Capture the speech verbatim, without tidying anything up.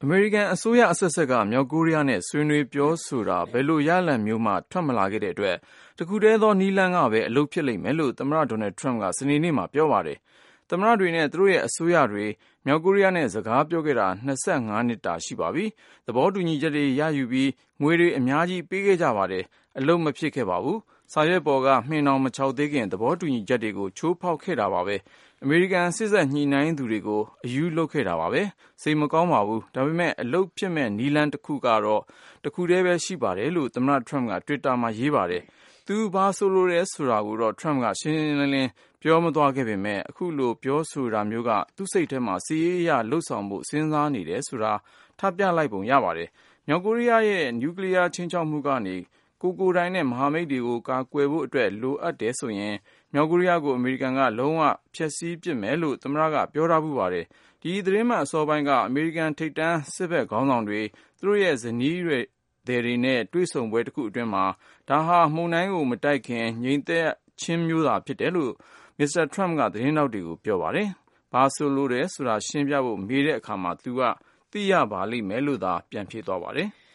အမေရိကန်အစိုးရအဆက်ဆက်ကမြောက်ကိုရီးယားနဲ့ဆွေးနွေးပြောဆိုတာဘယ်လိုရလဒ်မျိုးမှထွက်မလာခဲ့တဲ့အတွက်တခုတည်းသောနည်းလမ်းကပဲအလုပ်ဖြစ်လိမ့်မယ်လို့သမ္မတဒေါ်နယ်ထရမ့်ကစနေနေ့မှာပြောပါတယ်။သမ္မတတွေနဲ့သူတို့ရဲ့အစိုးရတွေမြောက်ကိုရီးယားနဲ့စကားပြောခဲ့တာ၂၅နှစ်တာရှိပါပြီ။သဘောတူညီချက်တွေရယူပြီးငွေတွေအများကြီးပေးခဲ့ကြပါတယ်။အလုပ်မဖြစ်ခဲ့ပါဘူး။စာရွက်ပေါ်ကမှင်အောင်မချောက်သေးခင်သဘောတူညီချက်တွေကိုချိုးဖောက်ခဲ့တာပါပဲ။အမေရိကန်စစ်ဆက်ညှိနှိုင်းသူတွေကိုအယူလုပ်ခဲ့တာပါပဲ။စိတ်မကောင်းပါဘူး။ဒါပေမဲ့အလုပ်ဖြစ်မဲ့နီလန်းတစ်ခုကတော့တစ်ခုတည်းပဲရှိပါတယ်လို့သမ္မတထရမ့်က Twitter မှာရေးပါတယ်။သူဘာဆိုလိုတယ်ဆိုတာကိုတော့ထရမ့်ကရှင်းရှင်းလင်းလင်းပြောမသွားခဲ့ပေမဲ့အခုလိုပြောဆိုတာမျိုးကသူ့စိတ်ထဲမှာစီးရေးရလှုပ်ဆောင်မှုစဉ်းစားနေတယ်ဆိုတာထပ်ပြလိုက်ပုံရပါတယ်။မြောက်ကိုရီးယားရဲ့နျူကလ িয়ার ချင်းချောက်မှုကနေကိုကိုတိုင်းနဲ့မဟာမိတ်တွေကိုကာကွယ်ဖို့အတွက်လိုအပ်တယ်ဆိုရင်မြောက်ကိုရီးယားကိုအမေရိကန်ကလုံးဝဖျက်ဆီးပစ်မယ်လို့သမ္မတကပြောထားဘူးပါတယ်။ဒီသတင်းမှအစောပိုင်းကအမေရိကန်ထိပ်တန်းစစ်ဘက်ခေါင်းဆောင်တွေသူတို့ရဲ့ဇနီးတွေတွေနဲ့တွေ့ဆုံပွဲတစ်ခုအတွင်းမှာဒါဟာမှုန်တိုင်းကိုမတိုက်ခင်ငြိမ်သက်ချင်းမျိုးသာဖြစ်တယ်လို့မစ္စတာထရမ့်ကသတင်းတောက်တွေကိုပြောပါတယ်။ဘာဆိုလို့လဲဆိုတာရှင်းပြဖို့မေးတဲ့အခါမှာသူကသိရပါလိမ့်မယ်လို့သာပြန်ဖြေသွားပါတယ်။